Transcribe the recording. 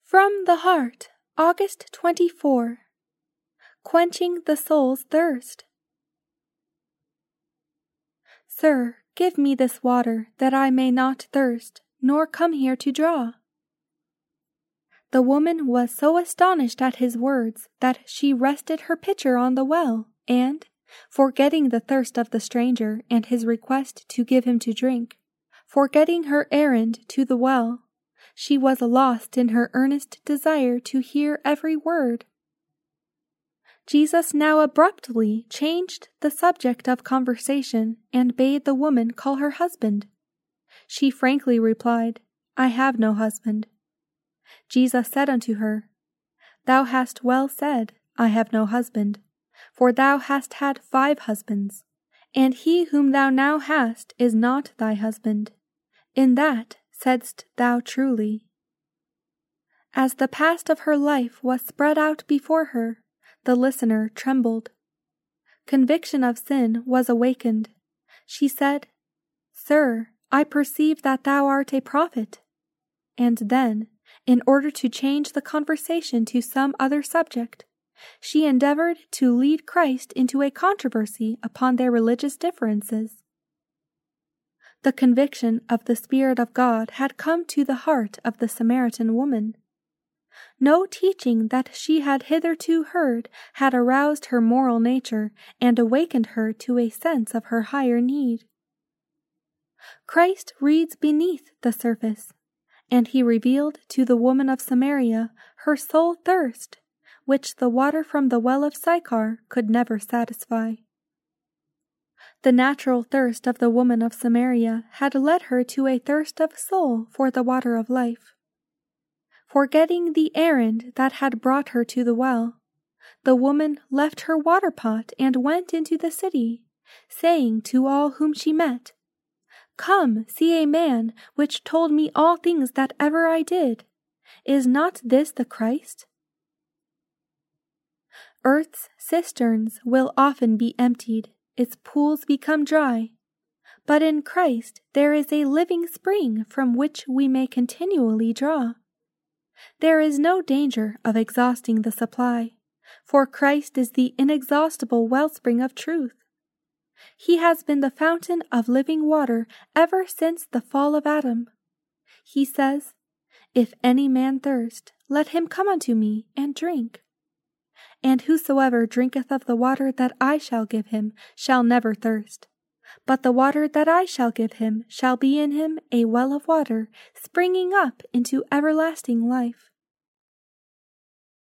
From the Heart, August 24. Quenching the Soul's Thirst. Sir, give me this water, that I may not thirst, nor come here to draw. The woman was so astonished at his words that she rested her pitcher on the well, and, forgetting the thirst of the stranger and his request to give him to drink, forgetting her errand to the well, she was lost in her earnest desire to hear every word. Jesus now abruptly changed the subject of conversation and bade the woman call her husband. She frankly replied, "I have no husband." Jesus said unto her, "Thou hast well said, I have no husband, for thou hast had 5 husbands, and he whom thou now hast is not thy husband. In that saidst thou truly." As the past of her life was spread out before her, the listener trembled. Conviction of sin was awakened. She said, "Sir, I perceive that thou art a prophet." And then, in order to change the conversation to some other subject, she endeavored to lead Christ into a controversy upon their religious differences. The conviction of the Spirit of God had come to the heart of the Samaritan woman. No teaching that she had hitherto heard had aroused her moral nature and awakened her to a sense of her higher need. Christ reads beneath the surface, and he revealed to the woman of Samaria her soul thirst, which the water from the well of Sychar could never satisfy. The natural thirst of the woman of Samaria had led her to a thirst of soul for the water of life. Forgetting the errand that had brought her to the well, the woman left her water pot and went into the city, saying to all whom she met, "Come, see a man which told me all things that ever I did. Is not this the Christ?" Earth's cisterns will often be emptied, its pools become dry, but in Christ there is a living spring from which we may continually draw. There is no danger of exhausting the supply, for Christ is the inexhaustible wellspring of truth. He has been the fountain of living water ever since the fall of Adam. He says, "If any man thirst, let him come unto me and drink. And whosoever drinketh of the water that I shall give him shall never thirst. But the water that I shall give him shall be in him a well of water, springing up into everlasting life."